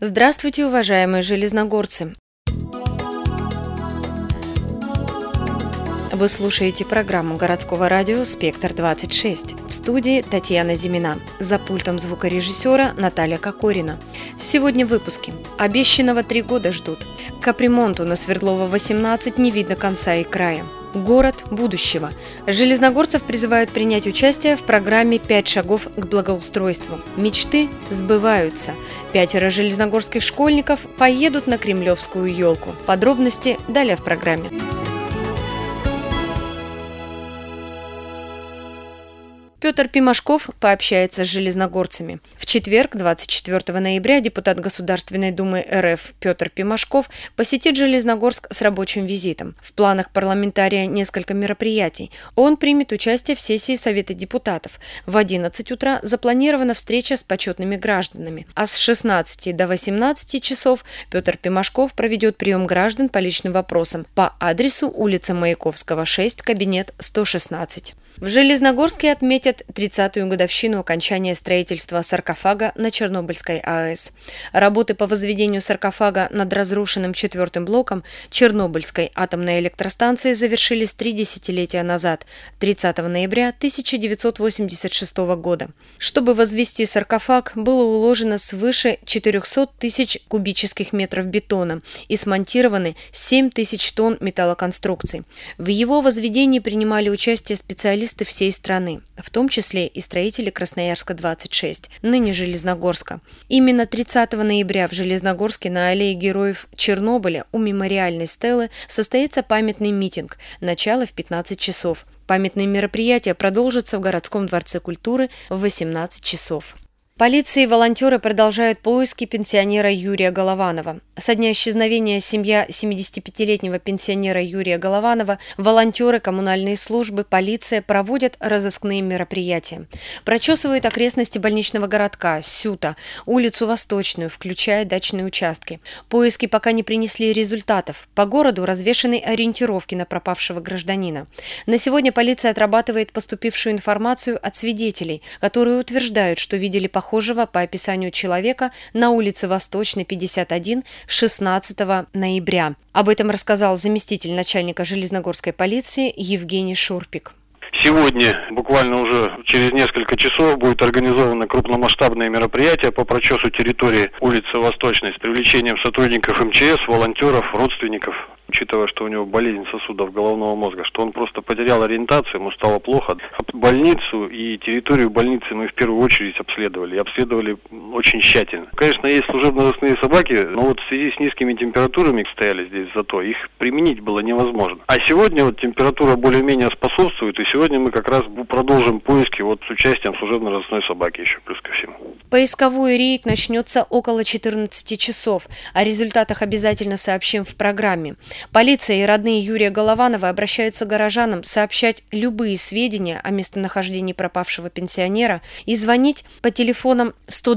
Здравствуйте, уважаемые железногорцы! Вы слушаете программу городского радио «Спектр-26». В студии Татьяна Зимина. За пультом звукорежиссера Наталья Кокорина. Сегодня в выпуске. Обещанного 3 года ждут. Капремонту на Свердлова, 18 не видно конца и края. Город будущего. Железногорцев призывают принять участие в программе «5 шагов к благоустройству». Мечты сбываются. 5 железногорских школьников поедут на Кремлевскую елку. Подробности далее в программе. Петр Пимашков пообщается с железногорцами. В четверг, 24 ноября, депутат Государственной Думы РФ Петр Пимашков посетит Железногорск с рабочим визитом. В планах парламентария несколько мероприятий. Он примет участие в сессии Совета депутатов. В 11 утра запланирована встреча с почетными гражданами. А с 16 до 18 часов Петр Пимашков проведет прием граждан по личным вопросам по адресу улица Маяковского, 6, кабинет 116. В Железногорске отметят 30-ю годовщину окончания строительства саркофага на Чернобыльской АЭС. Работы по возведению саркофага над разрушенным 4-м блоком Чернобыльской атомной электростанции завершились 3 десятилетия назад, 30 ноября 1986 года. Чтобы возвести саркофаг, было уложено свыше 400 тысяч кубических метров бетона и смонтированы 7 тысяч тонн металлоконструкций. В его возведении принимали участие специалисты всей страны, в том числе и строители Красноярска-26, ныне Железногорска. Именно 30 ноября в Железногорске на аллее героев Чернобыля у мемориальной стелы состоится памятный митинг, начало в 15 часов. Памятные мероприятия продолжатся в городском дворце культуры в 18 часов. Полиция и волонтеры продолжают поиски пенсионера Юрия Голованова. Со дня исчезновения семья 75-летнего пенсионера Юрия Голованова, волонтеры, коммунальные службы, полиция проводят разыскные мероприятия. Прочесывают окрестности больничного городка, Сюта, улицу Восточную, включая дачные участки. Поиски пока не принесли результатов. По городу развешаны ориентировки на пропавшего гражданина. На сегодня полиция отрабатывает поступившую информацию от свидетелей, которые утверждают, что видели похожего по описанию человека на улице Восточной, 51, 16 ноября. Об этом рассказал заместитель начальника Железногорской полиции Евгений Шурпик. Сегодня, буквально уже через несколько часов, будет организовано крупномасштабное мероприятие по прочесу территории улицы Восточной с привлечением сотрудников МЧС, волонтеров, родственников. Учитывая, что у него болезнь сосудов головного мозга, что он просто потерял ориентацию, ему стало плохо. Больницу и территорию больницы мы в первую очередь обследовали. И обследовали очень тщательно. Конечно, есть служебно-розыскные собаки, но вот в связи с низкими температурами стояли здесь зато, их применить было невозможно. А сегодня вот температура более-менее способствует, и сегодня мы как раз продолжим поиски вот с участием служебно-розыскной собаки еще плюс ко всему. Поисковой рейд начнется около 14 часов. О результатах обязательно сообщим в программе. Полиция и родные Юрия Голованова обращаются к горожанам сообщать любые сведения о местонахождении пропавшего пенсионера и звонить по телефонам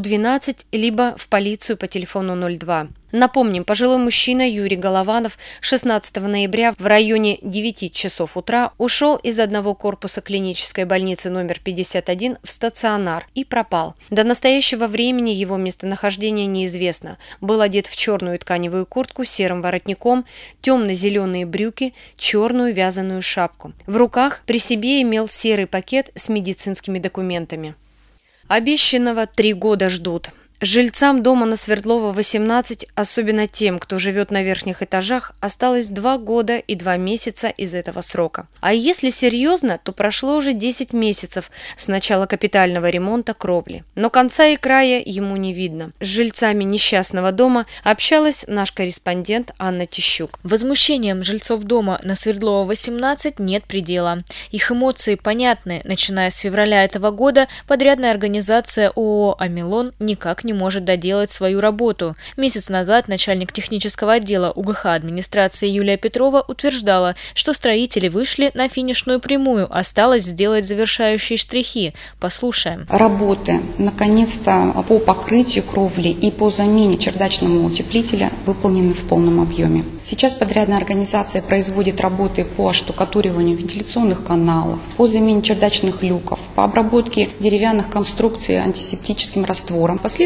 112 либо в полицию по телефону 02. Напомним, пожилой мужчина Юрий Голованов 16 ноября в районе 9 часов утра ушел из одного корпуса клинической больницы номер 51 в стационар и пропал. До настоящего времени его местонахождение неизвестно. Был одет в черную тканевую куртку с серым воротником, темно-зеленые брюки, черную вязаную шапку. В руках при себе имел серый пакет с медицинскими документами. Обещанного 3 года ждут. Жильцам дома на Свердлова, 18, особенно тем, кто живет на верхних этажах, осталось 2 года и 2 месяца из этого срока. А если серьезно, то прошло уже 10 месяцев с начала капитального ремонта кровли. Но конца и края ему не видно. С жильцами несчастного дома общалась наш корреспондент Анна Тищук. Возмущением жильцов дома на Свердлова, 18 нет предела. Их эмоции понятны. Начиная с февраля этого года подрядная организация ООО «Амилон» никак не может доделать свою работу. Месяц назад начальник технического отдела УГХ администрации Юлия Петрова утверждала, что строители вышли на финишную прямую, осталось сделать завершающие штрихи. Послушаем. Работы, наконец-то, по покрытию кровли и по замене чердачного утеплителя выполнены в полном объеме. Сейчас подрядная организация производит работы по оштукатуриванию вентиляционных каналов, по замене чердачных люков, по обработке деревянных конструкций антисептическим раствором. Последующие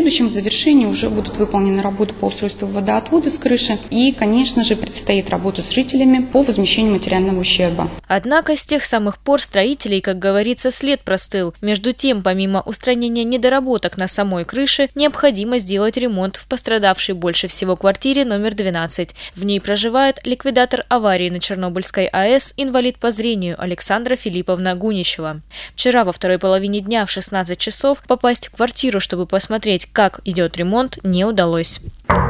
будущем в завершении уже будут выполнены работы по устройству водоотвода с крыши и, конечно же, предстоит работа с жителями по возмещению материального ущерба. Однако с тех самых пор строителей, как говорится, след простыл. Между тем, помимо устранения недоработок на самой крыше, необходимо сделать ремонт в пострадавшей больше всего квартире номер 12. В ней проживает ликвидатор аварии на Чернобыльской АЭС, инвалид по зрению Александра Филипповна Гуничева. Вчера во второй половине дня в 16 часов попасть в квартиру, чтобы посмотреть, как идет ремонт, не удалось.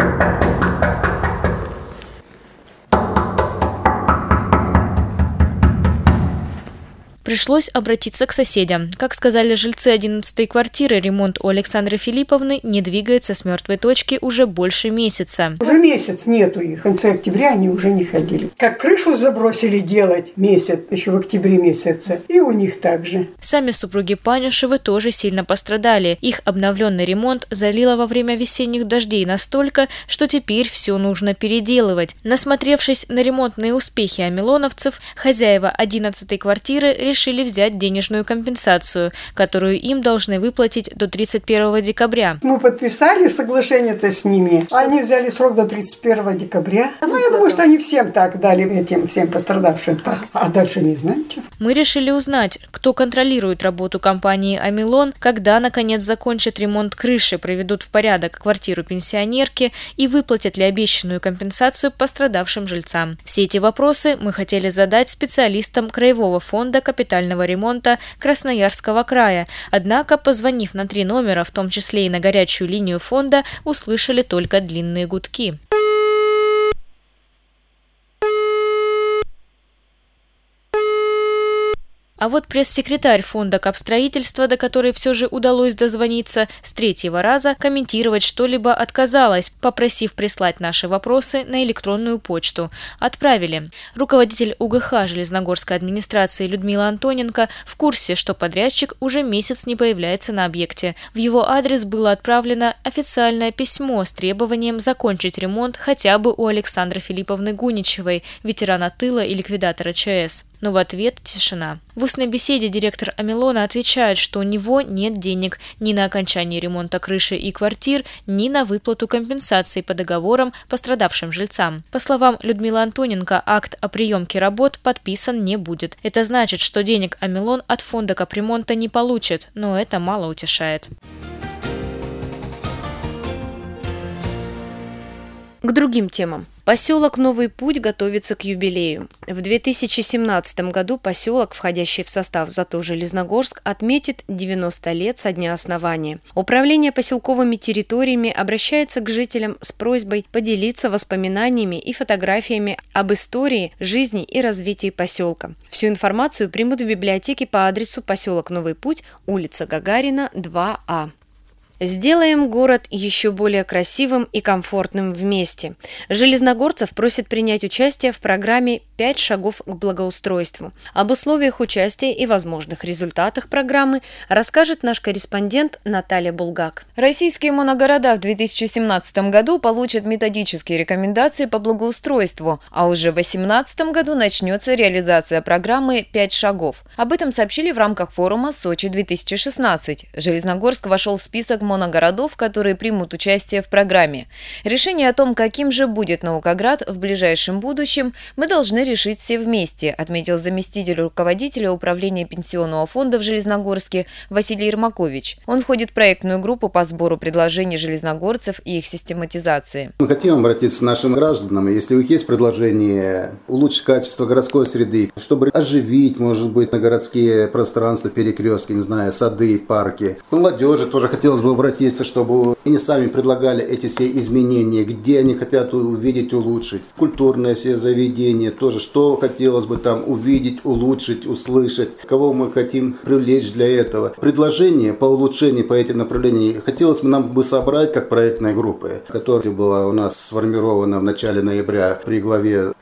Пришлось обратиться к соседям. Как сказали жильцы 11-й квартиры, ремонт у Александры Филипповны не двигается с мертвой точки уже больше месяца. Уже месяц нету их. В конце октября они уже не ходили. Как крышу забросили делать месяц, еще в октябре месяце, и у них также. Сами супруги Панюшевы тоже сильно пострадали. Их обновленный ремонт залило во время весенних дождей настолько, что теперь все нужно переделывать. Насмотревшись на ремонтные успехи амилоновцев, хозяева 11-й квартиры решили взять денежную компенсацию, которую им должны выплатить до 31 декабря. Мы подписали соглашение-то с ними. Они взяли срок до 31 декабря. Ну, я думаю, что они всем так дали, этим всем пострадавшим так. А дальше не знаете. Мы решили узнать, кто контролирует работу компании «Амилон», когда, наконец, закончат ремонт крыши, приведут в порядок квартиру пенсионерки и выплатят ли обещанную компенсацию пострадавшим жильцам. Все эти вопросы мы хотели задать специалистам Краевого фонда капитального ремонта Красноярского края. Однако, позвонив на 3 номера, в том числе и на горячую линию фонда, услышали только длинные гудки. А вот пресс-секретарь фонда капстроительства, до которой все же удалось дозвониться, с 3-го раза комментировать что-либо отказалась, попросив прислать наши вопросы на электронную почту. Отправили. Руководитель УГХ Железногорской администрации Людмила Антоненко в курсе, что подрядчик уже месяц не появляется на объекте. В его адрес было отправлено официальное письмо с требованием закончить ремонт хотя бы у Александры Филипповны Гуничевой, ветерана тыла и ликвидатора ЧС. Но в ответ тишина. В устной беседе директор Амилона отвечает, что у него нет денег ни на окончание ремонта крыши и квартир, ни на выплату компенсаций по договорам пострадавшим жильцам. По словам Людмилы Антоненко, акт о приемке работ подписан не будет. Это значит, что денег Амилон от фонда капремонта не получит, но это мало утешает. К другим темам. Поселок Новый Путь готовится к юбилею. В 2017 году поселок, входящий в состав ЗАТО Железногорск, отметит 90 лет со дня основания. Управление поселковыми территориями обращается к жителям с просьбой поделиться воспоминаниями и фотографиями об истории, жизни и развитии поселка. Всю информацию примут в библиотеке по адресу поселок Новый Путь, улица Гагарина, 2А. Сделаем город еще более красивым и комфортным вместе. Железногорцев просят принять участие в программе «5 шагов к благоустройству». Об условиях участия и возможных результатах программы расскажет наш корреспондент Наталья Булгак. Российские моногорода в 2017 году получат методические рекомендации по благоустройству, а уже в 2018 году начнется реализация программы «5 шагов». Об этом сообщили в рамках форума «Сочи-2016». Железногорск вошел в список моногородов, которые примут участие в программе. Решение о том, каким же будет Наукоград в ближайшем будущем, мы должны решить все вместе, отметил заместитель руководителя управления пенсионного фонда в Железногорске Василий Ермакович. Он входит в проектную группу по сбору предложений железногорцев и их систематизации. Мы хотим обратиться к нашим гражданам, если у них есть предложение улучшить качество городской среды, чтобы оживить, может быть, на городские пространства, перекрестки, не знаю, сады, парки. Молодежи тоже хотелось бы обратиться, чтобы они сами предлагали эти все изменения, где они хотят увидеть, улучшить. Культурные все заведения тоже, что хотелось бы там увидеть, улучшить, услышать, кого мы хотим привлечь для этого. Предложения по улучшению по этим направлениям хотелось бы нам бы собрать как проектной группы, которая была у нас сформирована в начале ноября при главе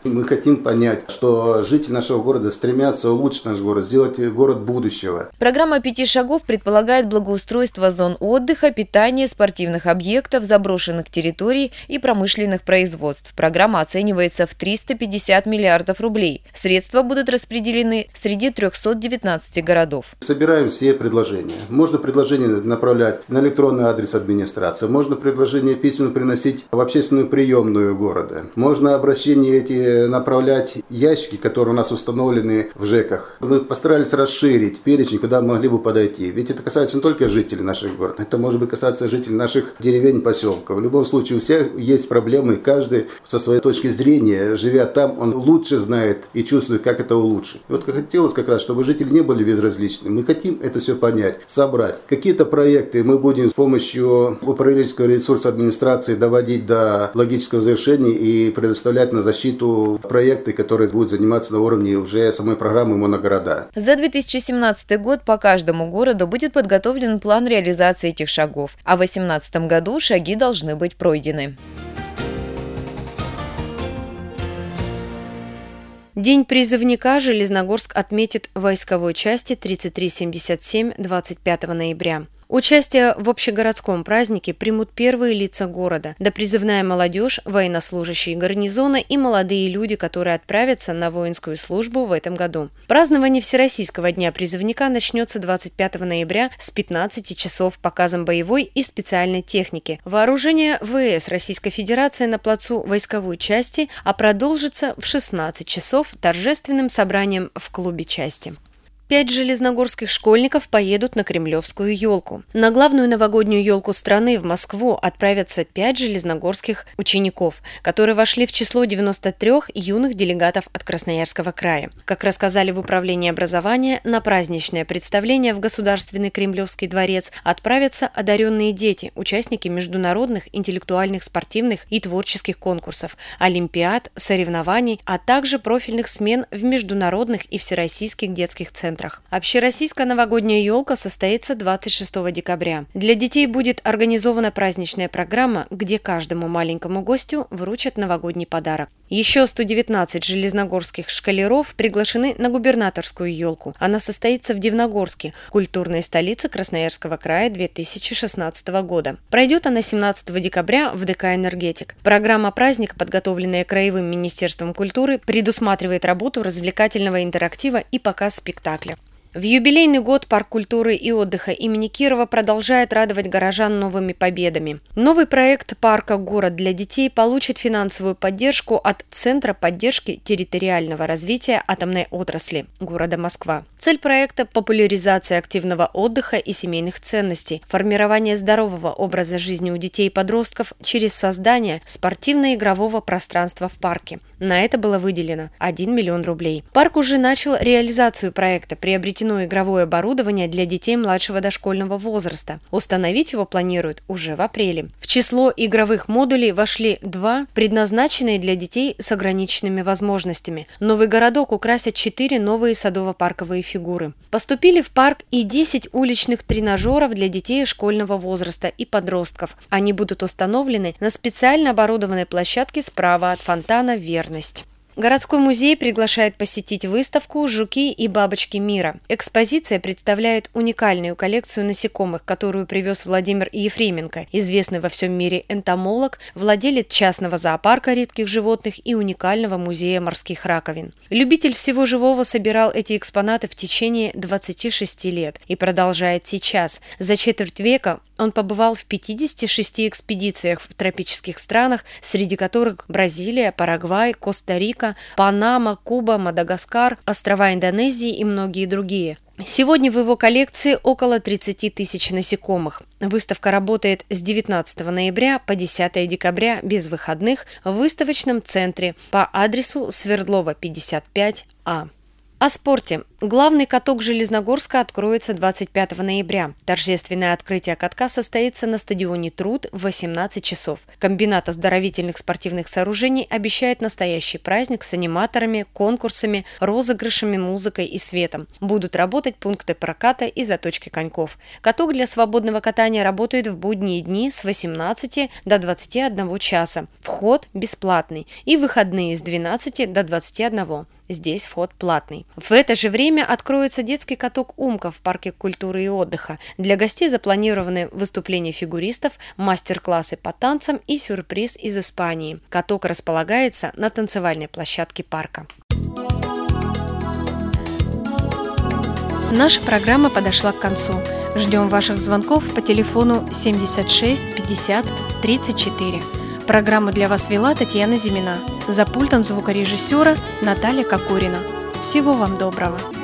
Мы хотим понять, что жители нашего города стремятся улучшить наш город, сделать город будущего. Программа 5 шагов предполагает благоустройство зон отдыха, питания, спортивных объектов, заброшенных территорий и промышленных производств. Программа оценивается в 350 миллиардов рублей. Средства будут распределены среди 319 городов. Собираем все предложения. Можно предложения направлять на электронный адрес администрации, можно предложения письменно приносить в общественную приемную города. Можно обращения эти направлять ящики, которые у нас установлены в ЖЭКах. Мы постарались расширить перечень, куда могли бы подойти. Ведь это касается не только жителей наших городов, это может быть касаться жителей наших деревень, поселков. В любом случае у всех есть проблемы, и каждый со своей точки зрения, живя там, он лучше знает и чувствует, как это улучшить. Вот хотелось как раз, чтобы жители не были безразличны. Мы хотим это все понять, собрать. Какие-то проекты мы будем с помощью управленческого ресурса администрации доводить до логического завершения и предоставлять на защиту проекты, которые будут заниматься на уровне уже самой программы «Моногорода». За 2017 год по каждому городу будет подготовлен план реализации этих шагов, а в 2018 году шаги должны быть пройдены. День призывника Железногорск отметит в войсковой части 3377 25 ноября. Участие в общегородском празднике примут первые лица города, допризывная молодежь, военнослужащие гарнизона и молодые люди, которые отправятся на воинскую службу в этом году. Празднование Всероссийского дня призывника начнется 25 ноября с 15 часов показом боевой и специальной техники. Вооружение ВС Российской Федерации на плацу войсковой части, а продолжится в 16 часов торжественным собранием в клубе части. 5 железногорских школьников поедут на Кремлевскую елку. На главную новогоднюю елку страны в Москву отправятся 5 железногорских учеников, которые вошли в число 93 юных делегатов от Красноярского края. Как рассказали в Управлении образования, на праздничное представление в Государственный Кремлевский дворец отправятся одаренные дети, участники международных, интеллектуальных, спортивных и творческих конкурсов, олимпиад, соревнований, а также профильных смен в международных и всероссийских детских центрах. Общероссийская новогодняя елка состоится 26 декабря. Для детей будет организована праздничная программа, где каждому маленькому гостю вручат новогодний подарок. Еще 119 железногорских школяров приглашены на губернаторскую елку. Она состоится в Дивногорске, культурной столице Красноярского края 2016 года. Пройдет она 17 декабря в ДК «Энергетик». Программа праздника, подготовленная Краевым министерством культуры, предусматривает работу развлекательного интерактива и показ спектакля. В юбилейный год Парк культуры и отдыха имени Кирова продолжает радовать горожан новыми победами. Новый проект парка «Город для детей» получит финансовую поддержку от Центра поддержки территориального развития атомной отрасли города Москва. Цель проекта – популяризация активного отдыха и семейных ценностей, формирование здорового образа жизни у детей и подростков через создание спортивно-игрового пространства в парке. На это было выделено 1 миллион рублей. Парк уже начал реализацию проекта, приобретено игровое оборудование для детей младшего дошкольного возраста. Установить его планируют уже в апреле. В число игровых модулей вошли 2, предназначенные для детей с ограниченными возможностями. Новый городок украсят 4 новые садово-парковые фигуры. Поступили в парк и 10 уличных тренажеров для детей школьного возраста и подростков. Они будут установлены на специально оборудованной площадке справа от фонтана «Верность». Городской музей приглашает посетить выставку «Жуки и бабочки мира». Экспозиция представляет уникальную коллекцию насекомых, которую привез Владимир Ефременко, известный во всем мире энтомолог, владелец частного зоопарка редких животных и уникального музея морских раковин. Любитель всего живого собирал эти экспонаты в течение 26 лет и продолжает сейчас. За четверть века он побывал в 56 экспедициях в тропических странах, среди которых Бразилия, Парагвай, Коста-Рика, Панама, Куба, Мадагаскар, острова Индонезии и многие другие. Сегодня в его коллекции около 30 тысяч насекомых. Выставка работает с 19 ноября по 10 декабря без выходных в выставочном центре по адресу Свердлова, 55А. О спорте. Главный каток Железногорска откроется 25 ноября. Торжественное открытие катка состоится на стадионе «Труд» в 18 часов. Комбинат оздоровительных спортивных сооружений обещает настоящий праздник с аниматорами, конкурсами, розыгрышами, музыкой и светом. Будут работать пункты проката и заточки коньков. Каток для свободного катания работает в будние дни с 18 до 21 часа. Вход бесплатный и выходные с 12 до 21. Здесь вход платный. В это же время откроется детский каток «Умка» в парке культуры и отдыха. Для гостей запланированы выступления фигуристов, мастер-классы по танцам и сюрприз из Испании. Каток располагается на танцевальной площадке парка. Наша программа подошла к концу. Ждем ваших звонков по телефону 76 50 34. Программу для вас вела Татьяна Зимина. За пультом звукорежиссера Наталья Кокорина. Всего вам доброго!